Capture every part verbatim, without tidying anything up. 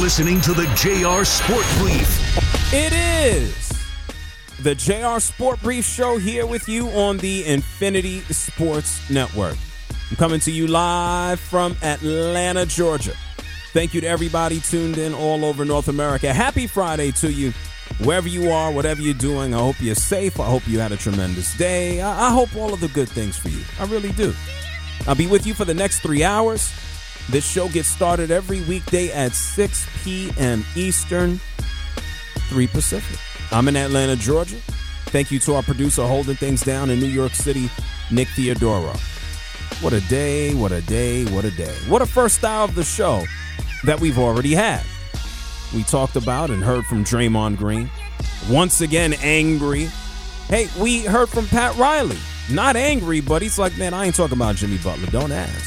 listening to the J R Sport Brief. It is the J R Sport Brief show here with you on the Infinity Sports Network. I'm coming to you live from Atlanta, Georgia. Thank you to everybody tuned in all over North America. Happy Friday to you, wherever you are, whatever you're doing. I hope you're safe. I hope you had a tremendous day. I, I hope all of the good things for you. I really do. I'll be with you for the next three hours. This show gets started every weekday at six p.m. Eastern, three Pacific. I'm in Atlanta, Georgia. Thank you to our producer holding things down in New York City, Nick Theodoro. What a day, what a day, what a day. What a first hour of the show that we've already had. We talked about and heard from Draymond Green. Once again, angry. Hey, we heard from Pat Riley. Not angry, but he's like, man, I ain't talking about Jimmy Butler. Don't ask.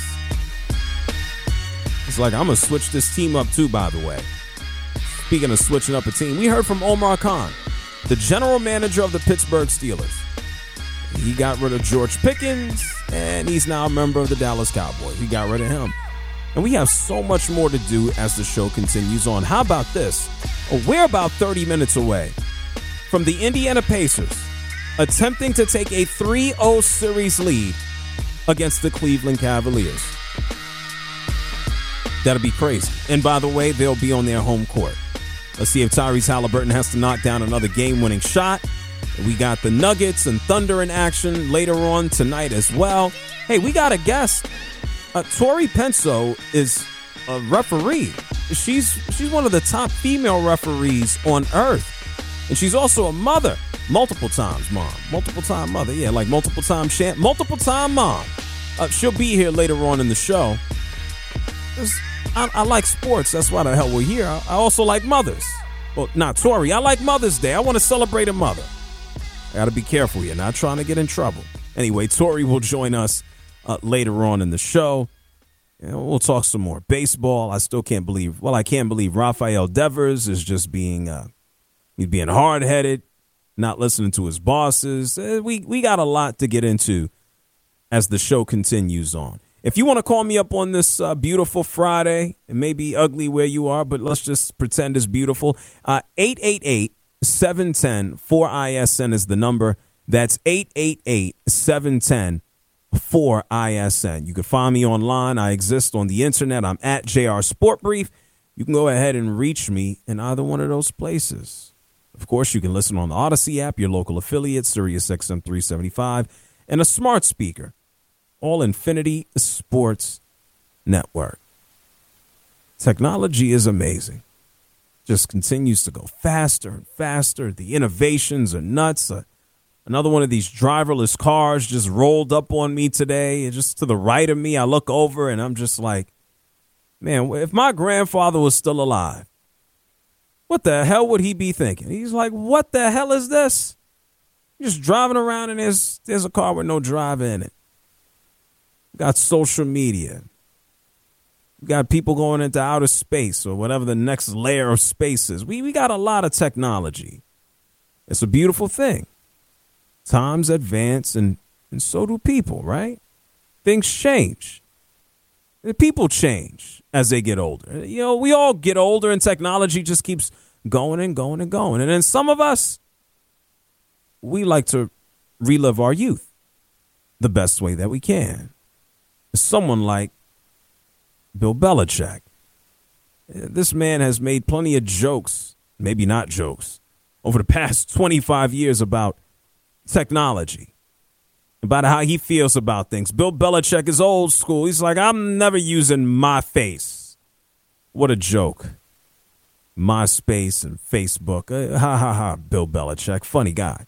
It's like, I'm going to switch this team up too, by the way. Speaking of switching up a team, we heard from Omar Khan, the general manager of the Pittsburgh Steelers. He got rid of George Pickens, and he's now a member of the Dallas Cowboys. He got rid of him. And we have so much more to do as the show continues on. How about this? We're about thirty minutes away from the Indiana Pacers attempting to take a three oh series lead against the Cleveland Cavaliers. That'll be crazy. And by the way, they'll be on their home court. Let's see if Tyrese Halliburton has to knock down another game-winning shot. We got the Nuggets and Thunder in action later on tonight as well. Hey, we got a guest. Uh, Tori Penso is a referee. She's she's one of the top female referees on earth. And she's also a mother. Multiple times, mom. Multiple time mother. Yeah, like multiple time champ. Multiple time mom. Uh, she'll be here later on in the show. I, I like sports. That's why the hell we're here. I, I also like mothers. Well, not Tori. I like Mother's Day. I want to celebrate a mother. I got to be careful here. Not trying to get in trouble. Anyway, Tori will join us uh, later on in the show. You know, we'll talk some more baseball. I still can't believe. Well, I can't believe Rafael Devers is just being uh, he's being hard-headed, not listening to his bosses. Uh, we we got a lot to get into as the show continues on. If you want to call me up on this uh, beautiful Friday, it may be ugly where you are, but let's just pretend it's beautiful. Uh, eight eight eight, seven one zero, four I S N is the number. That's eight eight eight, seven one zero, four I S N. You can find me online. I exist on the internet. I'm at J R Sport Brief. You can go ahead and reach me in either one of those places. Of course, you can listen on the Odyssey app, your local affiliate, Sirius X M three seventy-five, and a smart speaker. All Infinity Sports Network. Technology is amazing. Just continues to go faster and faster. The innovations are nuts. Uh, another one of these driverless cars just rolled up on me today. And just to the right of me, I look over and I'm just like, man, if my grandfather was still alive, what the hell would he be thinking? He's like, what the hell is this? You're just driving around and there's, there's a car with no driver in it. Got social media. We got people going into outer space or whatever the next layer of space is. We we got a lot of technology. It's a beautiful thing. Times advance and, and so do people, right? Things change. The people change as they get older. You know, we all get older and technology just keeps going and going and going. And then some of us, we like to relive our youth the best way that we can. Someone like Bill Belichick. This man has made plenty of jokes, maybe not jokes, over the past twenty-five years about technology, about how he feels about things. Bill Belichick is old school. He's like, I'm never using my face. What a joke. MySpace and Facebook. Uh, ha, ha, ha, Bill Belichick. Funny guy.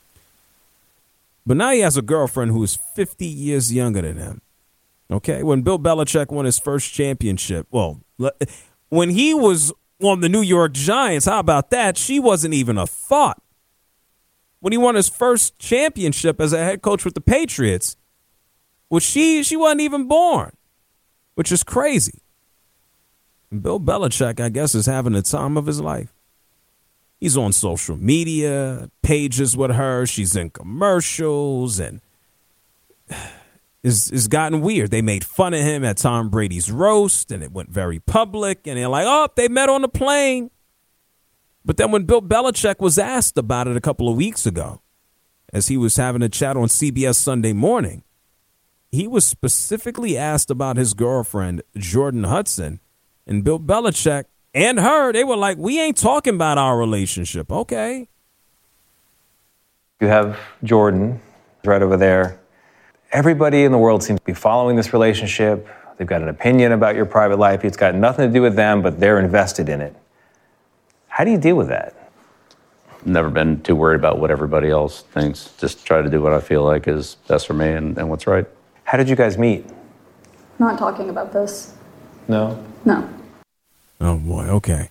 But now he has a girlfriend who is fifty years younger than him. Okay, when Bill Belichick won his first championship, well, when he was on the New York Giants, how about that? She wasn't even a thought. When he won his first championship as a head coach with the Patriots, well, she, she wasn't even born, which is crazy. And Bill Belichick, I guess, is having the time of his life. He's on social media, pages with her. She's in commercials, and is is gotten weird. They made fun of him at Tom Brady's roast, and it went very public. And they're like, oh, they met on the plane. But then when Bill Belichick was asked about it a couple of weeks ago, as he was having a chat on C B S Sunday Morning, he was specifically asked about his girlfriend, Jordan Hudson. And Bill Belichick and her, they were like, we ain't talking about our relationship. Okay. You have Jordan right over there. Everybody in the world seems to be following this relationship. They've got an opinion about your private life. It's got nothing to do with them, but they're invested in it. How do you deal with that? Never been too worried about what everybody else thinks. Just try to do what I feel like is best for me and, and what's right. How did you guys meet? Not talking about this. No? No. Oh, boy. Okay.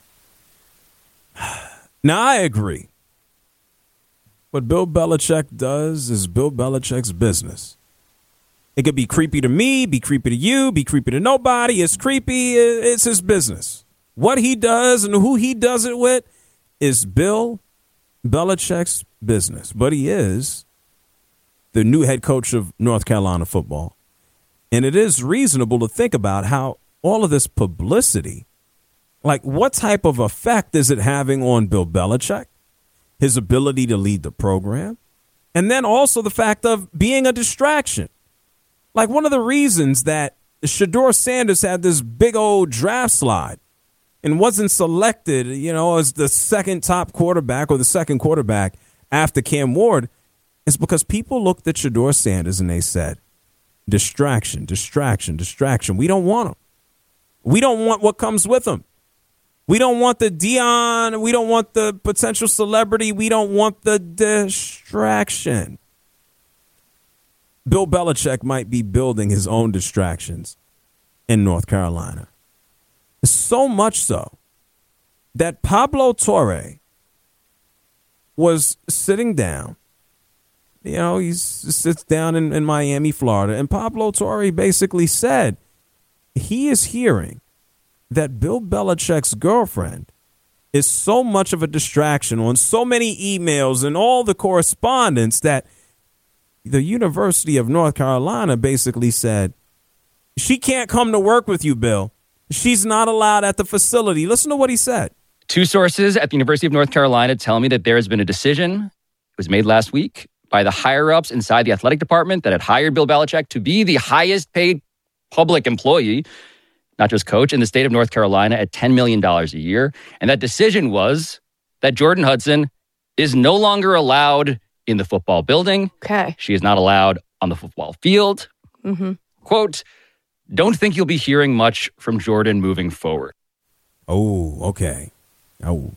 Now, I agree. What Bill Belichick does is Bill Belichick's business. It could be creepy to me, be creepy to you, be creepy to nobody. It's creepy. It's his business. What he does and who he does it with is Bill Belichick's business. But he is the new head coach of North Carolina football. And it is reasonable to think about how all of this publicity, like what type of effect is it having on Bill Belichick, his ability to lead the program, and then also the fact of being a distraction. Like one of the reasons that Shedeur Sanders had this big old draft slide and wasn't selected, you know, as the second top quarterback or the second quarterback after Cam Ward is because people looked at Shedeur Sanders and they said, distraction, distraction, distraction. We don't want him. We don't want what comes with him. We don't want the Dion. We don't want the potential celebrity. We don't want the distraction. Bill Belichick might be building his own distractions in North Carolina. So much so that Pablo Torre was sitting down. You know, he sits down in, in Miami, Florida, and Pablo Torre basically said he is hearing that Bill Belichick's girlfriend is so much of a distraction on so many emails and all the correspondence that the University of North Carolina basically said, she can't come to work with you, Bill. She's not allowed at the facility. Listen to what he said. Two sources at the University of North Carolina tell me that there has been a decision, it was made last week, by the higher-ups inside the athletic department that had hired Bill Belichick to be the highest-paid public employee, not just coach, in the state of North Carolina at ten million dollars a year. And that decision was that Jordan Hudson is no longer allowed in the football building. Okay. She is not allowed on the football field. Mm-hmm. Quote, don't think you'll be hearing much from Jordan moving forward. Oh, okay. Oh.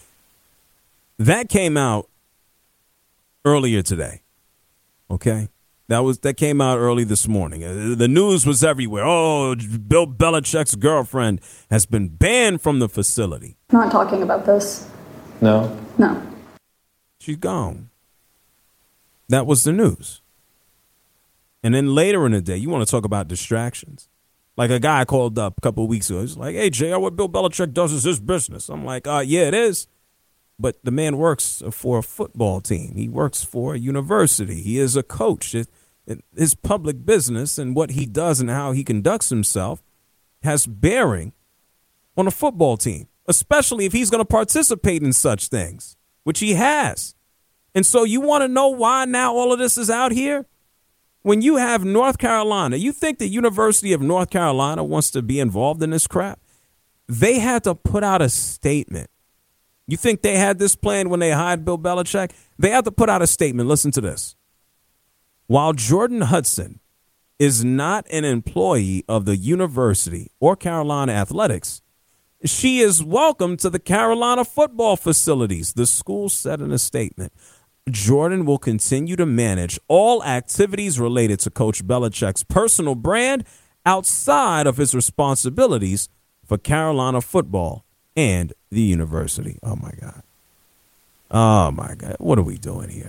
That came out earlier today. Okay? That was that came out early this morning. Uh, the news was everywhere. Oh, Bill Belichick's girlfriend has been banned from the facility. Not talking about this. No? No. She's gone. That was the news. And then later in the day, you want to talk about distractions. Like a guy called up a couple of weeks ago. He's like, hey, J R, what Bill Belichick does is his business. I'm like, uh, yeah, it is. But the man works for a football team. He works for a university. He is a coach. It, it, his public business and what he does and how he conducts himself has bearing on a football team, especially if he's going to participate in such things, which he has. And so you want to know why now all of this is out here? When you have North Carolina, you think the University of North Carolina wants to be involved in this crap? They had to put out a statement. You think they had this plan when they hired Bill Belichick? They had to put out a statement. Listen to this. While Jordan Hudson is not an employee of the university or Carolina Athletics, she is welcome to the Carolina football facilities, the school said in a statement. Jordan will continue to manage all activities related to Coach Belichick's personal brand outside of his responsibilities for Carolina football and the university. Oh, my God. Oh, my God. What are we doing here?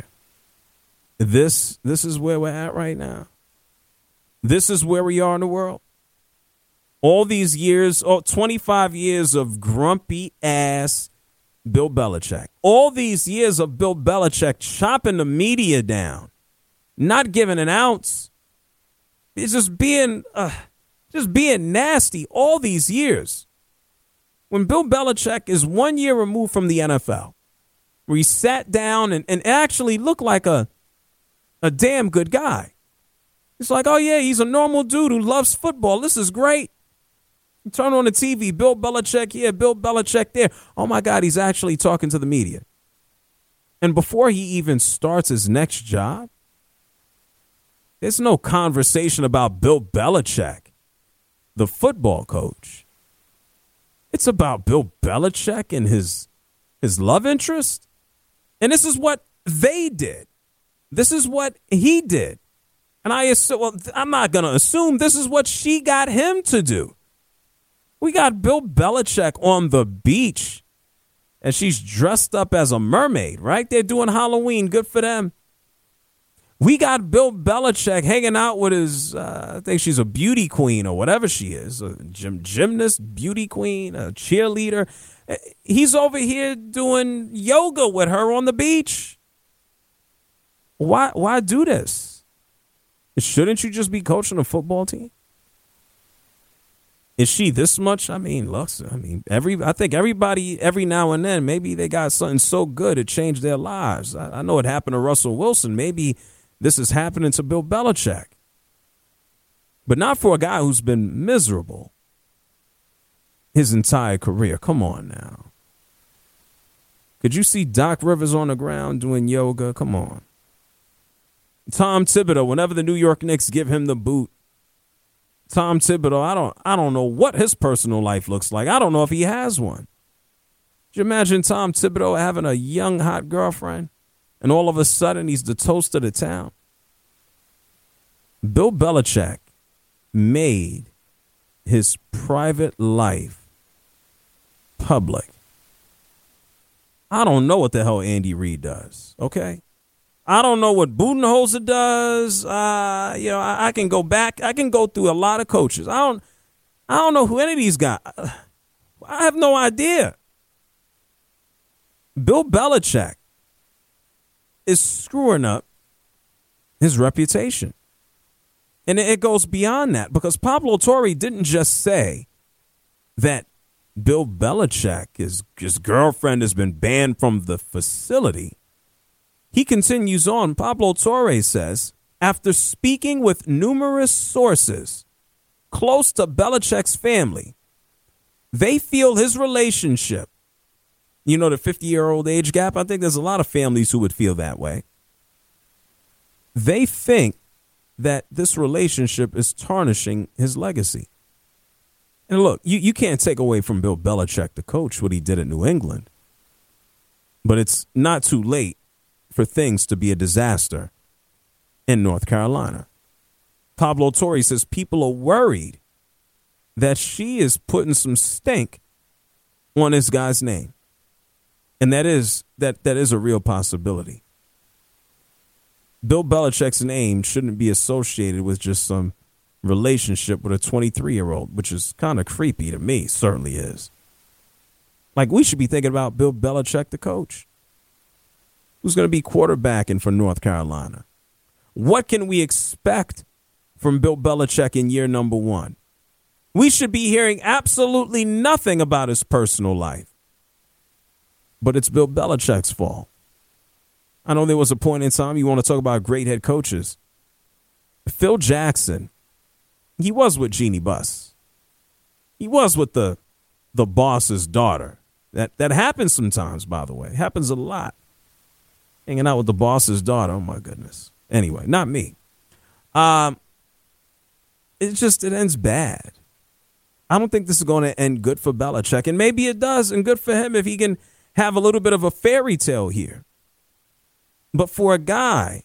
This, this is where we're at right now. This is where we are in the world. All these years, oh, twenty-five years of grumpy ass Bill Belichick. All these years of Bill Belichick chopping the media down, not giving an ounce, It's just being, uh, just being nasty all these years. When Bill Belichick is one year removed from the N F L, where he sat down and, and actually looked like a, a damn good guy. It's like, oh, yeah, he's a normal dude who loves football. This is great. You turn on the T V, Bill Belichick here, Bill Belichick there. Oh, my God, he's actually talking to the media. And before he even starts his next job, there's no conversation about Bill Belichick, the football coach. It's about Bill Belichick and his his love interest. And this is what they did. This is what he did. And I assume, well, I'm not going to assume this is what she got him to do. We got Bill Belichick on the beach and she's dressed up as a mermaid, right? They're doing Halloween. Good for them. We got Bill Belichick hanging out with his, uh, I think she's a beauty queen or whatever she is, a gym, gymnast, beauty queen, a cheerleader. He's over here doing yoga with her on the beach. Why, why do this? Shouldn't you just be coaching a football team? Is she this much? I mean, look, I mean, every, I think everybody, every now and then, maybe they got something so good it changed their lives. I, I know it happened to Russell Wilson. Maybe this is happening to Bill Belichick. But not for a guy who's been miserable his entire career. Come on now. Could you see Doc Rivers on the ground doing yoga? Come on. Tom Thibodeau, whenever the New York Knicks give him the boot, Tom Thibodeau, I don't I don't know what his personal life looks like. I don't know if he has one. Could you imagine Tom Thibodeau having a young, hot girlfriend, and all of a sudden he's the toast of the town? Bill Belichick made his private life public. I don't know what the hell Andy Reid does, okay? I don't know what Budenholzer does. Uh, you know, I, I can go back. I can go through a lot of coaches. I don't. I don't know who any of these guys. I have no idea. Bill Belichick is screwing up his reputation, and it goes beyond that because Pablo Torre didn't just say that Bill Belichick, his his girlfriend, has been banned from the facility. He continues on. Pablo Torre says, after speaking with numerous sources close to Belichick's family, they feel his relationship, you know, the fifty-year-old age gap, I think there's a lot of families who would feel that way. They think that this relationship is tarnishing his legacy. And look, you, you can't take away from Bill Belichick, the coach, what he did at New England. But it's not too late for things to be a disaster in North Carolina. Pablo Torre says people are worried that she is putting some stink on this guy's name. And that is that that is a real possibility. Bill Belichick's name shouldn't be associated with just some relationship with a twenty-three-year-old, which is kind of creepy to me, certainly is. Like, we should be thinking about Bill Belichick, the coach. Who's going to be quarterbacking for North Carolina? What can we expect from Bill Belichick in year number one? We should be hearing absolutely nothing about his personal life. But it's Bill Belichick's fault. I know there was a point in time you want to talk about great head coaches. Phil Jackson, he was with Jeannie Buss. He was with the the boss's daughter. That that happens sometimes, by the way. It happens a lot. Hanging out with the boss's daughter. Oh, my goodness. Anyway, not me. Um, it just, it ends bad. I don't think this is going to end good for Belichick. And maybe it does, and good for him if he can have a little bit of a fairy tale here. But for a guy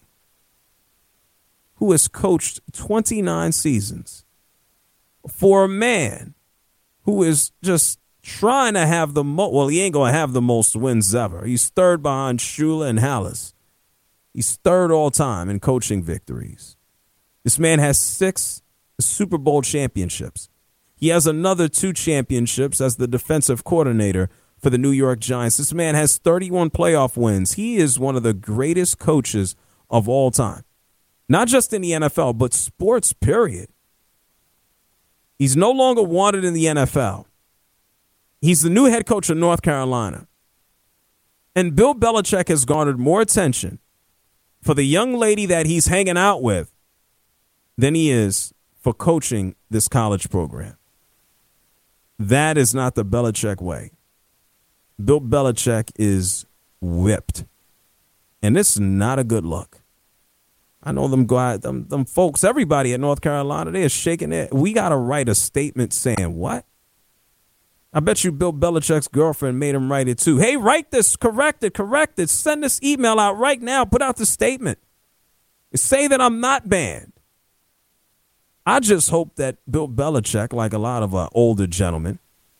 who has coached twenty-nine seasons, for a man who is just trying to have the most, well, he ain't going to have the most wins ever. He's third behind Shula and Hallis. He's third all time in coaching victories. This man has six Super Bowl championships. He has another two championships as the defensive coordinator for the New York Giants. This man has thirty-one playoff wins. He is one of the greatest coaches of all time. Not just in the N F L, but sports, period. He's no longer wanted in the N F L. He's the new head coach of North Carolina. And Bill Belichick has garnered more attention for the young lady that he's hanging out with than he is for coaching this college program. That is not the Belichick way. Bill Belichick is whipped. And this is not a good look. I know them guys, them, them folks, everybody at North Carolina, they are shaking it. We got to write a statement saying what? I bet you Bill Belichick's girlfriend made him write it too. Hey, write this, correct it, correct it. Send this email out right now. Put out the statement. Say that I'm not banned. I just hope that Bill Belichick, like a lot of uh, older gentlemen,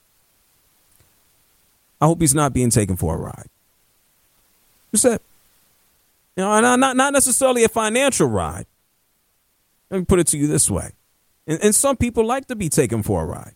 I hope he's not being taken for a ride. Just that. You know, not, not necessarily a financial ride. Let me put it to you this way. And, and some people like to be taken for a ride.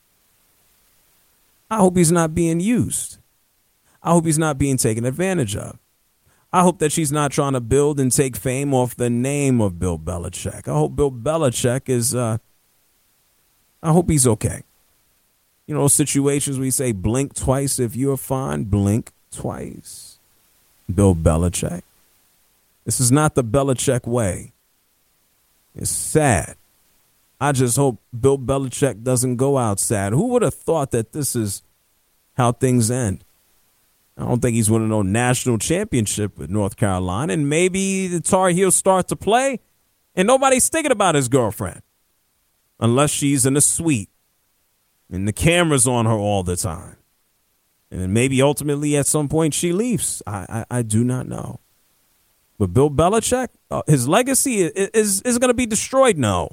I hope he's not being used. I hope he's not being taken advantage of. I hope that she's not trying to build and take fame off the name of Bill Belichick. I hope Bill Belichick is, uh, I hope he's okay. You know, situations where you say blink twice if you're fine, blink twice. Bill Belichick. This is not the Belichick way. It's sad. I just hope Bill Belichick doesn't go out sad. Who would have thought that this is how things end? I don't think he's winning no national championship with North Carolina. And maybe the Tar Heels start to play and nobody's thinking about his girlfriend. Unless she's in a suite and the camera's on her all the time. And then maybe ultimately at some point she leaves. I, I, I do not know. But Bill Belichick, uh, his legacy is, is, is going to be destroyed now.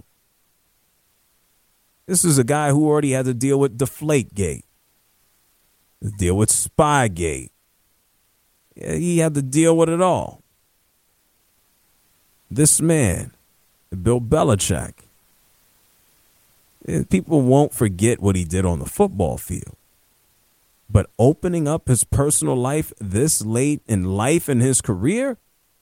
This is a guy who already had to deal with Deflategate, to deal with Spygate. Yeah, he had to deal with it all. This man, Bill Belichick, people won't forget what he did on the football field. But opening up his personal life this late in life in his career,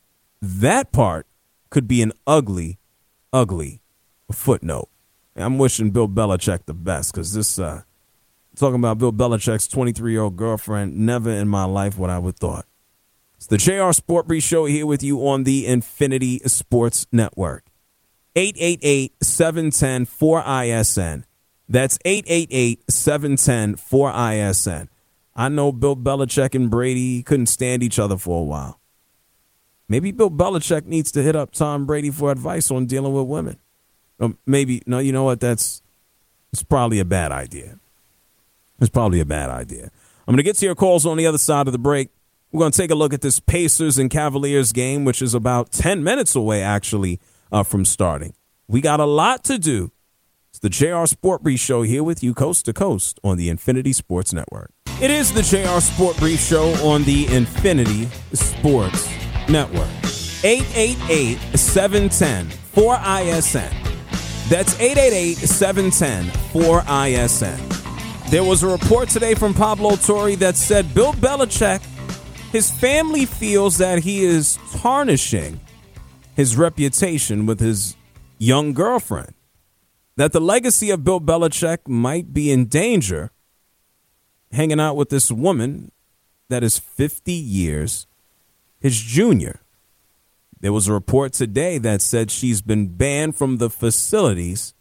that part could be an ugly, ugly footnote. I'm wishing Bill Belichick the best because this, uh, talking about Bill Belichick's twenty-three-year-old girlfriend, never in my life what I would thought. It's the J R Sport Brief Show here with you on the Infinity Sports Network. eight eight eight, seven one zero, four I S N. That's eight eight eight, seven one zero, four I S N. I know Bill Belichick and Brady couldn't stand each other for a while. Maybe Bill Belichick needs to hit up Tom Brady for advice on dealing with women. Or maybe, no, you know what? That's it's probably a bad idea. It's probably a bad idea. I'm going to get to your calls on the other side of the break. We're going to take a look at this Pacers and Cavaliers game, which is about ten minutes away, actually, uh, from starting. We got a lot to do. It's the J R Sport Brief Show here with you coast to coast on the Infinity Sports Network. It is the J R Sport Brief Show on the Infinity Sports Network. eight eight eight, seven one zero, four I S N. That's eight eight eight, seven one zero, four I S N. There was a report today from Pablo Torre that said Bill Belichick, his family feels that he is tarnishing his reputation with his young girlfriend. That the legacy of Bill Belichick might be in danger hanging out with this woman that is fifty years his junior. There was a report today that said she's been banned from the facilities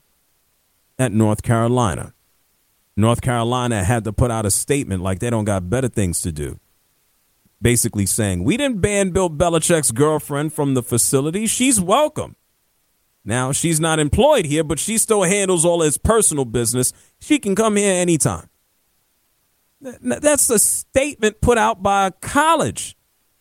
at North Carolina. North Carolina had to put out a statement like they don't got better things to do. Basically saying, we didn't ban Bill Belichick's girlfriend from the facility. She's welcome. Now, she's not employed here, but she still handles all his personal business. She can come here anytime. That's a statement put out by a college.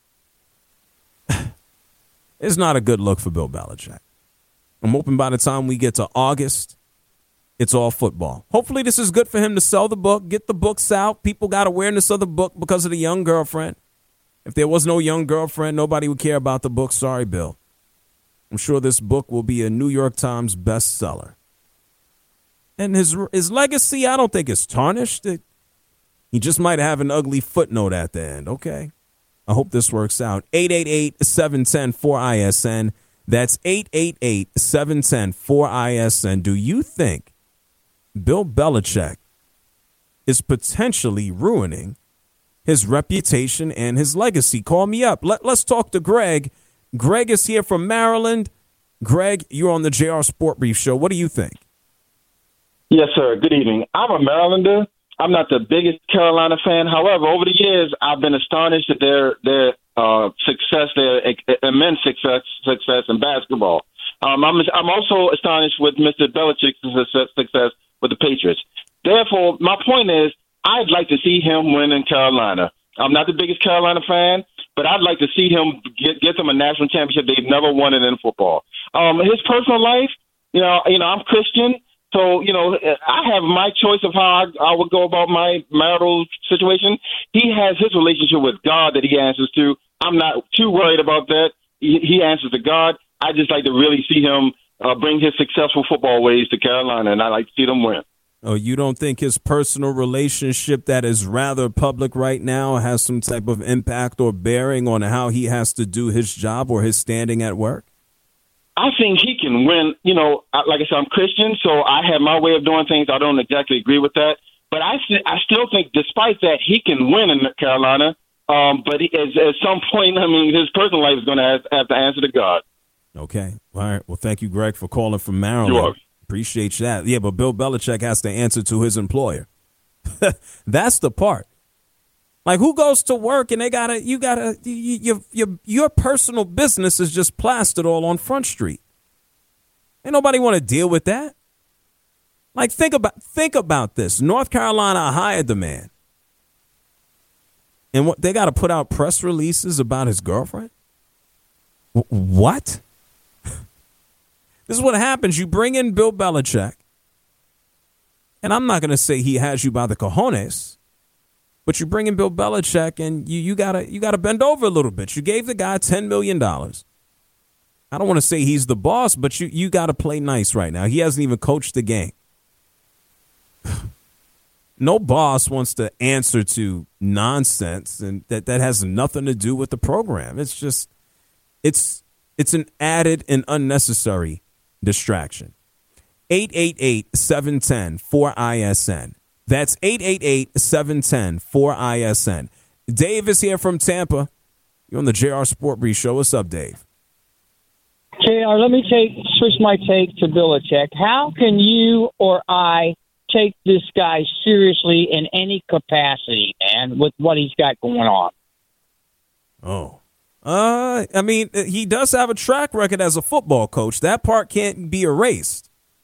It's not a good look for Bill Belichick. I'm hoping by the time we get to August, it's all football. Hopefully this is good for him to sell the book, get the books out. People got awareness of the book because of the young girlfriend. If there was no young girlfriend, nobody would care about the book. Sorry, Bill. I'm sure this book will be a New York Times bestseller. And his his legacy, I don't think it's tarnished. It, he just might have an ugly footnote at the end. Okay. I hope this works out. eight eight eight, seven one zero, four I S N. That's eight eight eight, seven one zero, four I S N. Do you think Bill Belichick is potentially ruining his reputation and his legacy? Call me up. Let, let's talk to Greg. Greg is here from Maryland. Greg, you're on the J R Sport Brief Show. What do you think? Yes, sir. Good evening. I'm a Marylander. I'm not the biggest Carolina fan. However, over the years, I've been astonished at their their uh, success, their immense success success in basketball. Um, I'm I'm also astonished with Mister Belichick's success with the Patriots. Therefore, my point is, I'd like to see him win in Carolina. I'm not the biggest Carolina fan, but I'd like to see him get get them a national championship. They've never won it in football. Um, his personal life, you know, you know, I'm Christian. So, you know, I have my choice of how I, I would go about my marital situation. He has his relationship with God that he answers to. I'm not too worried about that. He, he answers to God. I just like to really see him uh, bring his successful football ways to Carolina, and I like to see them win. Oh, you don't think his personal relationship that is rather public right now has some type of impact or bearing on how he has to do his job or his standing at work? I think he can win. You know, like I said, I'm Christian, so I have my way of doing things. I don't exactly agree with that. But I, I still think, despite that, he can win in Carolina. Um, but he, at, at some point, I mean, his personal life is going to have, have to answer to God. Okay. All right. Well, thank you, Greg, for calling from Maryland. You're welcome. Appreciate that. Yeah, but Bill Belichick has to answer to his employer. That's the part. Like, who goes to work and they gotta, you gotta, you, you, your your personal business is just plastered all on Front Street. Ain't nobody want to deal with that. Like, think about think about this. North Carolina hired the man, and what they got to put out press releases about his girlfriend. W- what? This is what happens. You bring in Bill Belichick, and I'm not going to say he has you by the cojones. But you bring in Bill Belichick, and you you gotta you gotta bend over a little bit. You gave the guy ten million dollars. I don't want to say he's the boss, but you you gotta play nice right now. He hasn't even coached the game. No boss wants to answer to nonsense, and that, that has nothing to do with the program. It's just it's it's an added and unnecessary distraction. eight eight eight, seven one zero, four I S N. That's eight eight eight, seven one zero, four I S N. Dave is here from Tampa. You're on the J R Sport Brief Show. What's up, Dave? J R, let me take switch my take to Belichick. How can you or I take this guy seriously in any capacity, man, with what he's got going on? Oh. Uh, I mean, he does have a track record as a football coach. That part can't be erased.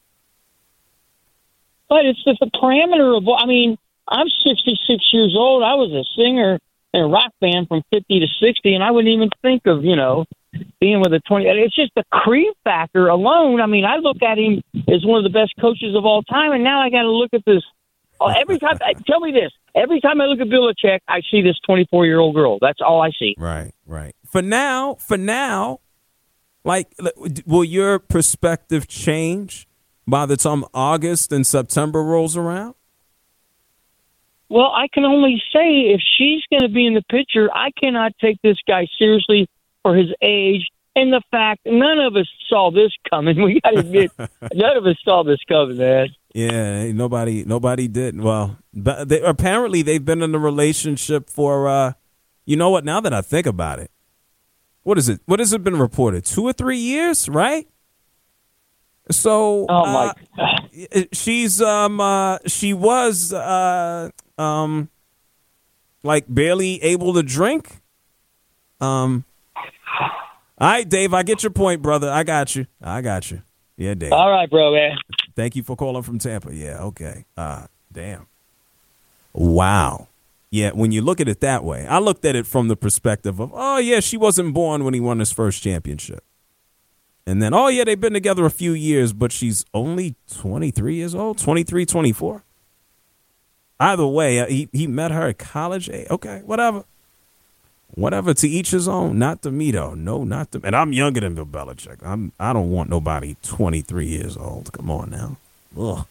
But it's just a parameter of, I mean, I'm sixty-six years old. I was a singer in a rock band from fifty to sixty, and I wouldn't even think of, you know, being with a twenty. It's just the creep factor alone. I mean, I look at him as one of the best coaches of all time, and now I got to look at this. Oh, every time, tell me this. Every time I look at Belichick, I see this twenty-four-year-old girl. That's all I see. Right, right. For now, for now, like, will your perspective change by the time August and September rolls around? Well, I can only say if she's going to be in the picture, I cannot take this guy seriously for his age and the fact none of us saw this coming. We got to admit, none of us saw this coming, man. Yeah, nobody, nobody did. Well, but they, apparently they've been in a relationship for, uh, you know what? Now that I think about it, what is it? What has it been reported? Two or three years, right? So, oh my uh, God. she's um uh, she was uh um like barely able to drink. Um, all right, Dave, I get your point, brother. I got you. I got you. Yeah, Dave. All right, bro, man. Thank you for calling from Tampa. Yeah, okay. Uh, damn. Wow. Yeah, when you look at it that way, I looked at it from the perspective of, oh yeah, she wasn't born when he won his first championship. And then, oh, yeah, they've been together a few years, but she's only twenty-three years old, twenty-three, twenty-four. Either way, he, he met her at college. Okay, whatever. Whatever, to each his own. Not to me, though. No, not to me. And I'm younger than Bill Belichick. I'm, I don't want nobody twenty-three years old. Come on now. Ugh.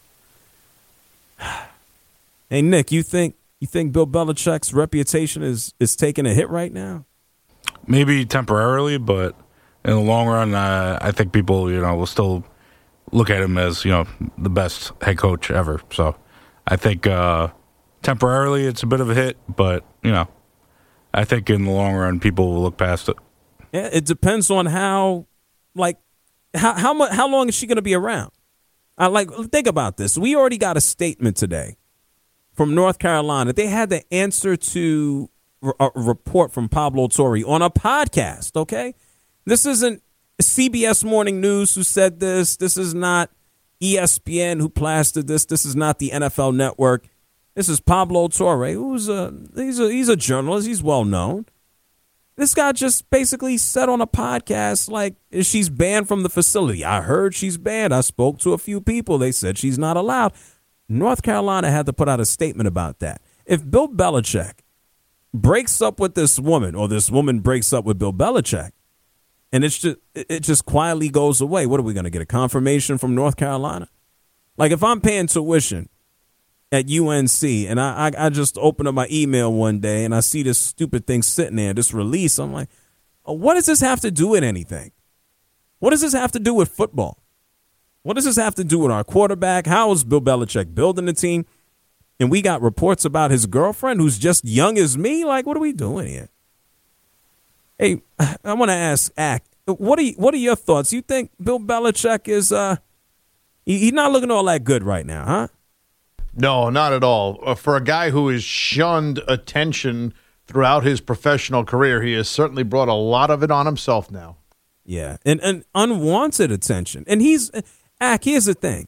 Hey, Nick, you think you think Bill Belichick's reputation is, is taking a hit right now? Maybe temporarily, but in the long run, uh, I think people, you know, will still look at him as, you know, the best head coach ever. So I think uh, temporarily it's a bit of a hit, but, you know, I think in the long run people will look past it. Yeah, it depends on how, like, how how much how long is she going to be around? I like think about this. We already got a statement today from North Carolina. They had the answer to a report from Pablo Torre on a podcast. Okay, this isn't C B S Morning News who said this. This is not E S P N who plastered this. This is not the N F L Network. This is Pablo Torre, who's a he's a he's a journalist. He's well known. This guy just basically said on a podcast, like, she's banned from the facility. I heard she's banned. I spoke to a few people. They said she's not allowed. North Carolina had to put out a statement about that. If Bill Belichick breaks up with this woman, or this woman breaks up with Bill Belichick, and it's just it just quietly goes away, what are we going to get, a confirmation from North Carolina? Like, if I'm paying tuition at U N C, and I, I I just open up my email one day and I see this stupid thing sitting there, this release. I'm like, oh, what does this have to do with anything? What does this have to do with football? What does this have to do with our quarterback? How is Bill Belichick building the team? And we got reports about his girlfriend who's just young as me. Like, what are we doing here? Hey, I want to ask Ack, what are you, what are your thoughts? You think Bill Belichick is uh he, he's not looking all that good right now, huh? No, not at all. Uh, for a guy who has shunned attention throughout his professional career, he has certainly brought a lot of it on himself now. Yeah, and, and unwanted attention. And he's, Ack, here's the thing.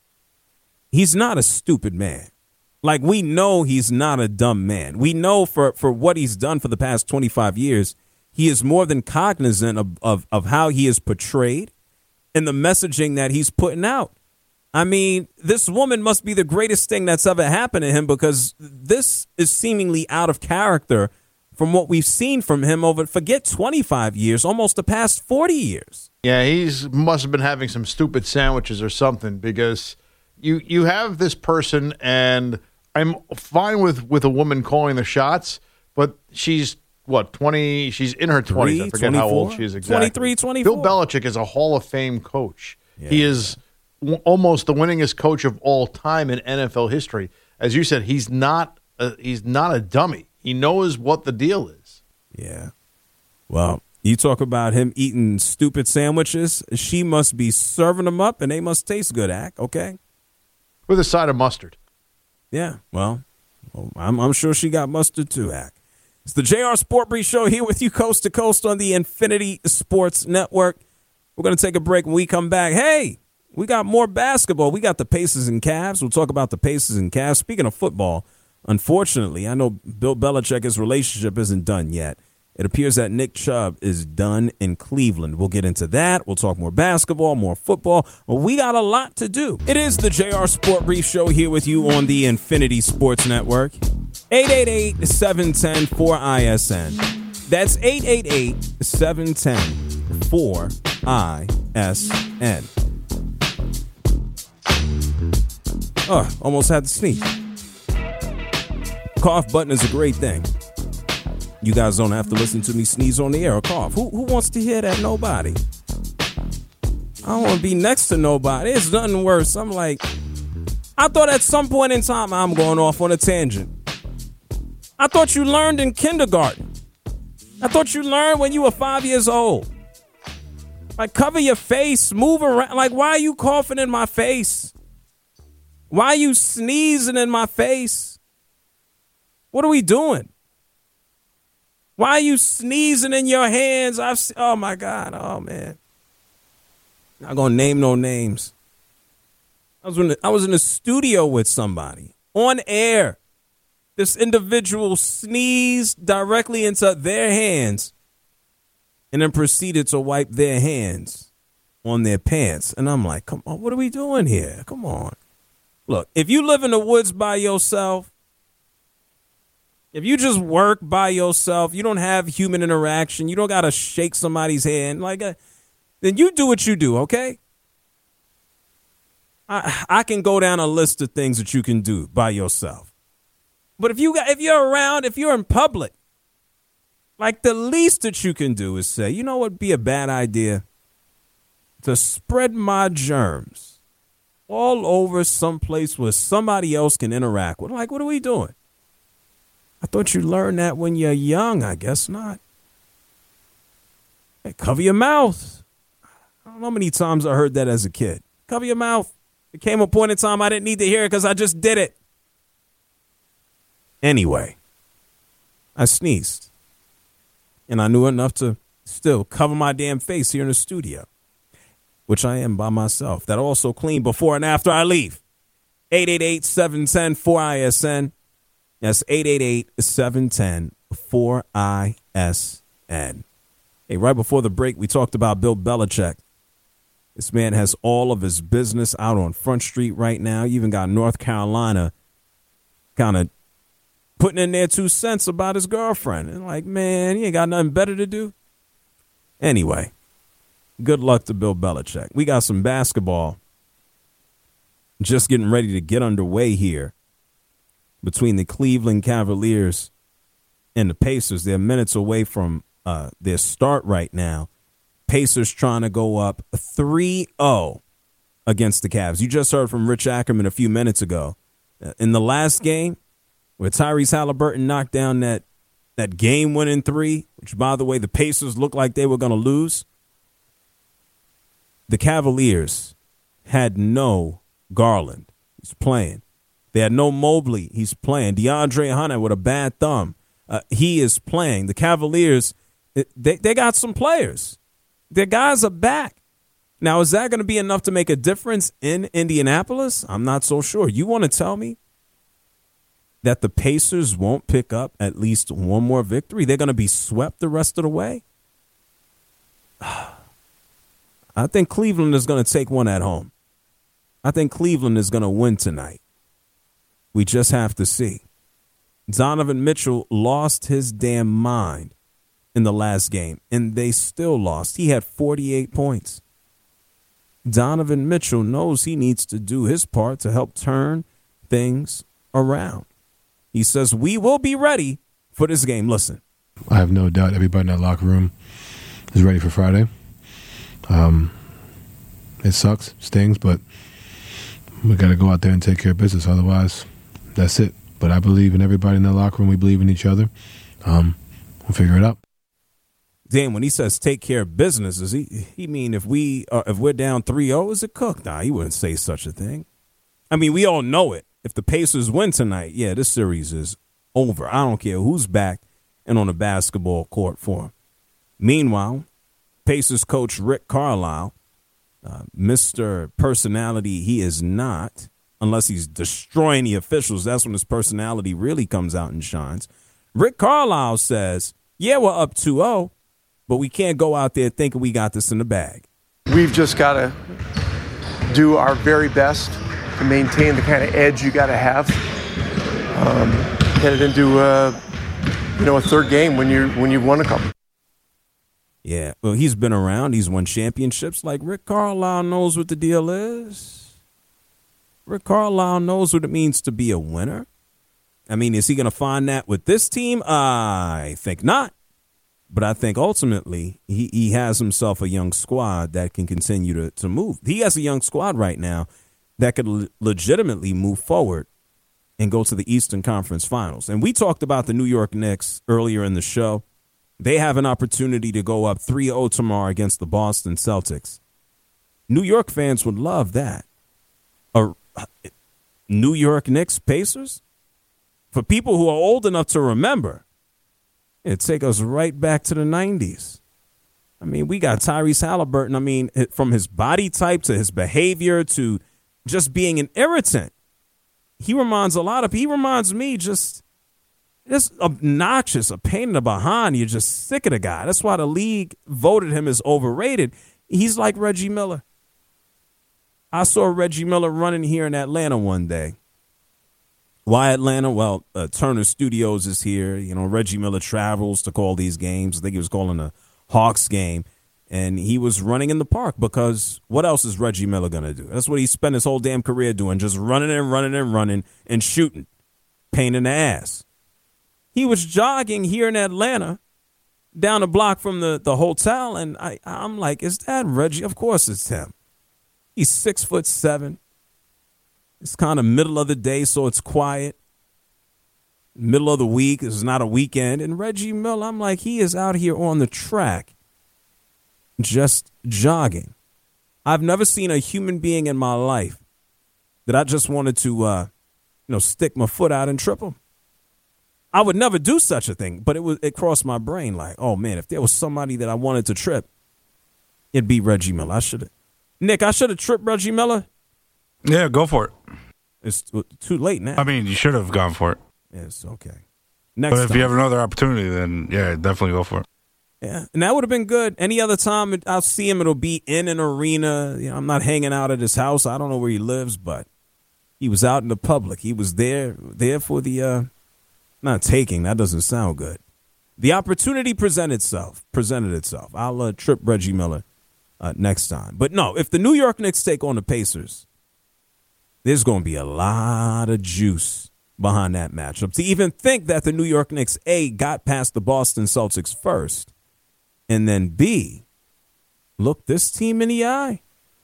He's not a stupid man. Like, we know he's not a dumb man. We know for, for what he's done for the past twenty-five years, he is more than cognizant of, of, of how he is portrayed and the messaging that he's putting out. I mean, this woman must be the greatest thing that's ever happened to him, because this is seemingly out of character from what we've seen from him over, forget twenty-five years, almost the past forty years. Yeah, he's must have been having some stupid sandwiches or something, because you you have this person, and I'm fine with, with a woman calling the shots, but she's, what, twenty, she's in her twenties. I forget how old she is exactly. twenty-three, twenty-four. Bill Belichick is a Hall of Fame coach. Yeah. He is almost the winningest coach of all time in N F L history. As you said, he's not a, he's not a dummy. He knows what the deal is. Yeah. Well, you talk about him eating stupid sandwiches. She must be serving them up, and they must taste good, Ack, okay? With a side of mustard. Yeah, well, I'm, I'm sure she got mustard too, Ack. It's the J R Sport Brief Show here with you coast to coast on the Infinity Sports Network. We're going to take a break. When we come back, hey, we got more basketball. We got the Pacers and Cavs. We'll talk about the Pacers and Cavs. Speaking of football, unfortunately, I know Bill Belichick's relationship isn't done yet. It appears that Nick Chubb is done in Cleveland. We'll get into that. We'll talk more basketball, more football. Well, we got a lot to do. It is the J R Sport Brief Show here with you on the Infinity Sports Network. eight eight eight, seven one zero, four I S N. That's eight eight eight, seven one zero, four I S N. Oh, almost had to sneeze. Cough button is a great thing. You guys don't have to listen to me sneeze on the air or cough. Who who wants to hear that? Nobody. I don't want to be next to nobody. It's nothing worse. I'm like, I thought at some point in time, I'm going off on a tangent. I thought you learned in kindergarten. I thought you learned when you were five years old. Like, cover your face, move around. Like, why are you coughing in my face? Why are you sneezing in my face? What are we doing? Why are you sneezing in your hands? I've se- oh, my God. Oh, man. Not going to name no names. I was, in the, I was in the studio with somebody on air. This individual sneezed directly into their hands and then proceeded to wipe their hands on their pants. And I'm like, come on, what are we doing here? Come on. Look, if you live in the woods by yourself, if you just work by yourself, you don't have human interaction, you don't got to shake somebody's hand, like, uh, then you do what you do, okay? I I can go down a list of things that you can do by yourself. But if you got, if you're around, if you're in public, Like, the least that you can do is say, you know what would be a bad idea? To spread my germs all over someplace where somebody else can interact with. Like, what are we doing? I thought you learned that when you're young. I guess not. Hey, cover your mouth. I don't know how many times I heard that as a kid. Cover your mouth. There came a point in time I didn't need to hear it because I just did it. Anyway, I sneezed. And I knew enough to still cover my damn face here in the studio, which I am by myself. That also clean before and after I leave. eight eight eight, seven one zero, four I S N. That's eight eight eight, seven one zero, four I S N. Hey, right before the break, we talked about Bill Belichick. This man has all of his business out on Front Street right now. You even got North Carolina kind of putting in their two cents about his girlfriend. And like, man, he ain't got nothing better to do. Anyway, good luck to Bill Belichick. We got some basketball just getting ready to get underway here between the Cleveland Cavaliers and the Pacers. They're minutes away from uh, their start right now. Pacers trying to go up three oh against the Cavs. You just heard from Rich Ackerman a few minutes ago. In the last game, where Tyrese Halliburton knocked down that, that game-winning three, which, by the way, the Pacers looked like they were going to lose, the Cavaliers had no Garland. He's playing. They had no Mobley. He's playing. DeAndre Hunter with a bad thumb. Uh, he is playing. The Cavaliers, they, they got some players. Their guys are back. Now, is that going to be enough to make a difference in Indianapolis? I'm not so sure. You want to tell me that the Pacers won't pick up at least one more victory? They're going to be swept the rest of the way? I think Cleveland is going to take one at home. I think Cleveland is going to win tonight. We just have to see. Donovan Mitchell lost his damn mind in the last game, and they still lost. He had forty-eight points. Donovan Mitchell knows he needs to do his part to help turn things around. He says, we will be ready for this game. Listen. I have no doubt everybody in that locker room is ready for Friday. Um, it sucks, stings, but we got to go out there and take care of business. Otherwise, that's it. But I believe in everybody in that locker room. We believe in each other. Um, we'll figure it out. Dan, when he says take care of business, does he he mean if we uh, if we're down three oh, is it cooked? Nah, he wouldn't say such a thing. I mean, we all know it. If the Pacers win tonight, yeah, this series is over. I don't care who's back and on the basketball court for him. Meanwhile, Pacers coach Rick Carlisle, uh, Mister Personality, he is not, unless he's destroying the officials. That's when his personality really comes out and shines. Rick Carlisle says, yeah, we're up two oh, but we can't go out there thinking we got this in the bag. We've just got to do our very best to maintain the kind of edge you got to have. Um, headed into uh, you know a third game when you when you've won a couple. Yeah, well, he's been around. He's won championships. Like, Rick Carlisle knows what the deal is. Rick Carlisle knows what it means to be a winner. I mean, is he going to find that with this team? I think not. But I think ultimately he, he has himself a young squad that can continue to, to move. He has a young squad right now that could le- legitimately move forward and go to the Eastern Conference Finals. And we talked about the New York Knicks earlier in the show. They have an opportunity to go up three oh tomorrow against the Boston Celtics. New York fans would love that. A, New York Knicks Pacers? For people who are old enough to remember, it'd take us right back to the nineties. I mean, we got Tyrese Halliburton. I mean, from his body type to his behavior to just being an irritant. He reminds a lot of, he reminds me just, just obnoxious, a pain in the behind. You're just sick of the guy. That's why the league voted him as overrated. He's like Reggie Miller. I saw Reggie Miller running here in Atlanta one day. Why Atlanta? Well, uh, Turner Studios is here. You know, Reggie Miller travels to call these games. I think he was calling a Hawks game. And he was running in the park because what else is Reggie Miller going to do? That's what he spent his whole damn career doing, just running and running and running and shooting, pain in the ass. He was jogging here in Atlanta down the block from the, the hotel, and I, I'm like, is that Reggie? Of course it's him. He's six foot seven. It's kind of middle of the day, so it's quiet. Middle of the week, it's not a weekend. And Reggie Miller, I'm like, he is out here on the track just jogging. I've never seen a human being in my life that I just wanted to, uh, you know, stick my foot out and trip him. I would never do such a thing, but it was it crossed my brain like, oh, man, if there was somebody that I wanted to trip, it'd be Reggie Miller. I should have. Nick, I should have tripped Reggie Miller. Yeah, go for it. It's too late now. I mean, you should have gone for it. Yes, okay. Next but if time. you have another opportunity, then, yeah, definitely go for it. Yeah, and that would have been good. Any other time it, I'll see him, it'll be in an arena. You know, I'm not hanging out at his house. I don't know where he lives, but he was out in the public. He was there there for the, uh, not taking. That doesn't sound good. The opportunity presented itself. Presented itself. I'll uh, trip Reggie Miller uh, next time. But no, if the New York Knicks take on the Pacers, there's going to be a lot of juice behind that matchup. To even think that the New York Knicks, A, got past the Boston Celtics first, and then B, look this team in the eye.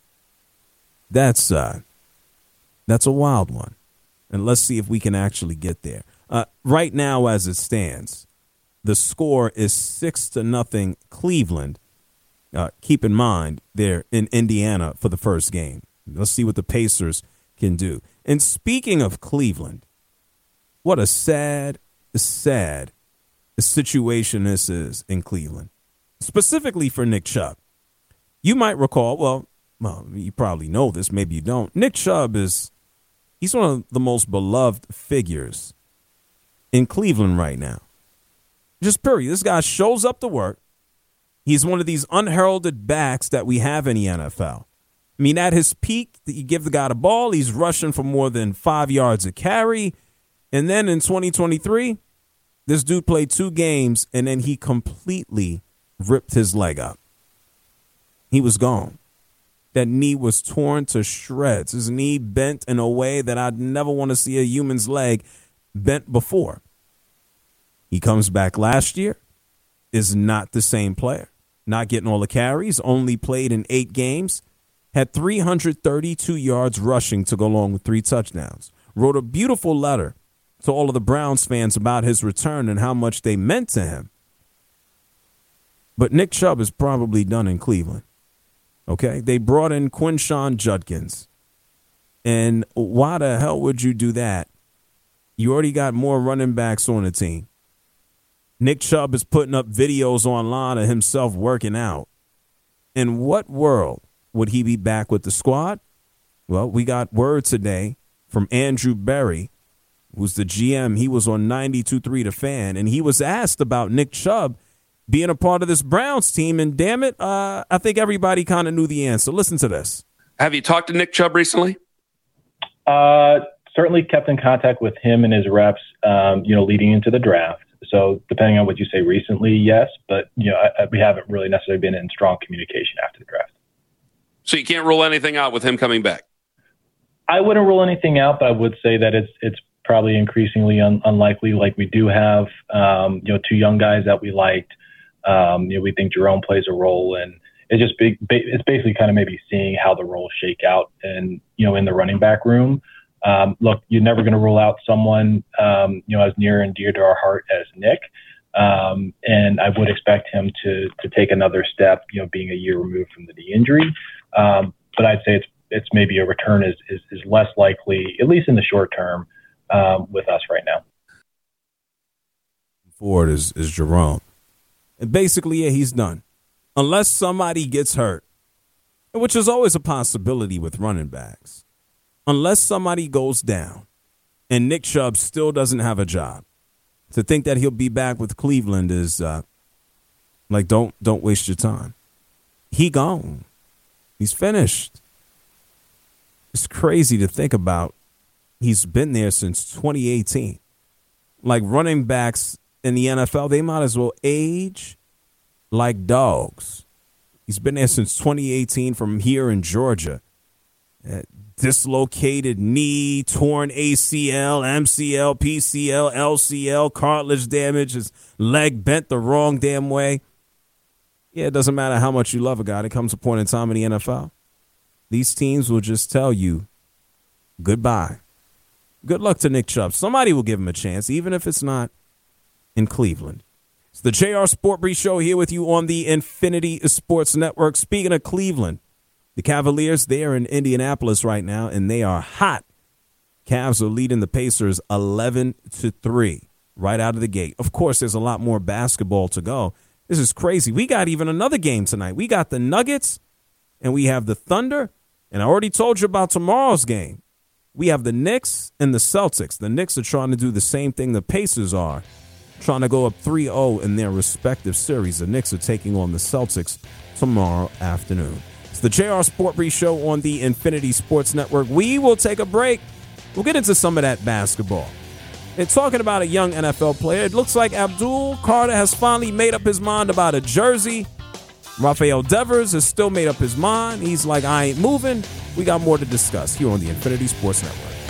That's uh, that's a wild one. And let's see if we can actually get there. Uh, right now, as it stands, the score is six to nothing Cleveland. Uh, keep in mind, they're in Indiana for the first game. Let's see what the Pacers can do. And speaking of Cleveland, what a sad, sad situation this is in Cleveland. Specifically for Nick Chubb. You might recall, well, well, you probably know this, maybe you don't. Nick Chubb is, he's one of the most beloved figures in Cleveland right now. Just period. This guy shows up to work. He's one of these unheralded backs that we have in the N F L. I mean, at his peak, you give the guy the ball, he's rushing for more than five yards a carry. And then in twenty twenty-three, this dude played two games, and then he completely ripped his leg up. He was gone. That knee was torn to shreds. His knee bent in a way that I'd never want to see a human's leg bent before. He comes back last year, is not the same player. Not getting all the carries, only played in eight games, had three hundred thirty-two yards rushing to go along with three touchdowns. Wrote a beautiful letter to all of the Browns fans about his return and how much they meant to him. But Nick Chubb is probably done in Cleveland. Okay? They brought in Quinshon Judkins. And why the hell would you do that? You already got more running backs on the team. Nick Chubb is putting up videos online of himself working out. In what world would he be back with the squad? Well, we got word today from Andrew Berry, who's the G M. He was on ninety-two point three The Fan, and he was asked about Nick Chubb being a part of this Browns team, and damn it, uh, I think everybody kind of knew the answer. Listen to this. Have you talked to Nick Chubb recently? Uh, certainly kept in contact with him and his reps, um, you know, leading into the draft. So depending on what you say recently, yes, but you know, I, I, we haven't really necessarily been in strong communication after the draft. So you can't rule anything out with him coming back? I wouldn't rule anything out, but I would say that it's it's probably increasingly un, unlikely. Like we do have, um, you know, two young guys that we liked. Um, you know, we think Jerome plays a role, and it's just big. It's basically kind of maybe seeing how the roles shake out, and you know, in the running back room. Um, look, you're never going to rule out someone, um, you know, as near and dear to our heart as Nick, um, and I would expect him to to take another step. You know, being a year removed from the knee injury, um, but I'd say it's it's maybe a return is is, is less likely, at least in the short term, um, with us right now. Forward is is Jerome. And basically, yeah, he's done. Unless somebody gets hurt, which is always a possibility with running backs. Unless somebody goes down and Nick Chubb still doesn't have a job, to think that he'll be back with Cleveland is uh, like, don't don't waste your time. He gone. He's finished. It's crazy to think about. He's been there since twenty eighteen. Like running backs in the N F L, they might as well age like dogs. He's been there since twenty eighteen from here in Georgia. Uh, dislocated knee, torn A C L, M C L, P C L, L C L, cartilage damage, his leg bent the wrong damn way. Yeah, it doesn't matter how much you love a guy. There comes a point in time in the N F L. These teams will just tell you goodbye. Good luck to Nick Chubb. Somebody will give him a chance, even if it's not in Cleveland. It's the J R Sport Brief Show here with you on the Infinity Sports Network. Speaking of Cleveland, the Cavaliers, they are in Indianapolis right now, and they are hot. Cavs are leading the Pacers eleven to three right out of the gate. Of course, there's a lot more basketball to go. This is crazy. We got even another game tonight. We got the Nuggets, and we have the Thunder. And I already told you about tomorrow's game. We have the Knicks and the Celtics. The Knicks are trying to do the same thing the Pacers are, trying to go up three oh in their respective series. The Knicks are taking on the Celtics tomorrow afternoon. It's the J R Sport Brief Show on the Infinity Sports Network. We will take a break. We'll get into some of that basketball. And talking about a young N F L player, it looks like Abdul Carter has finally made up his mind about a jersey. Rafael Devers has still made up his mind. He's like, I ain't moving. We got more to discuss here on the Infinity Sports Network.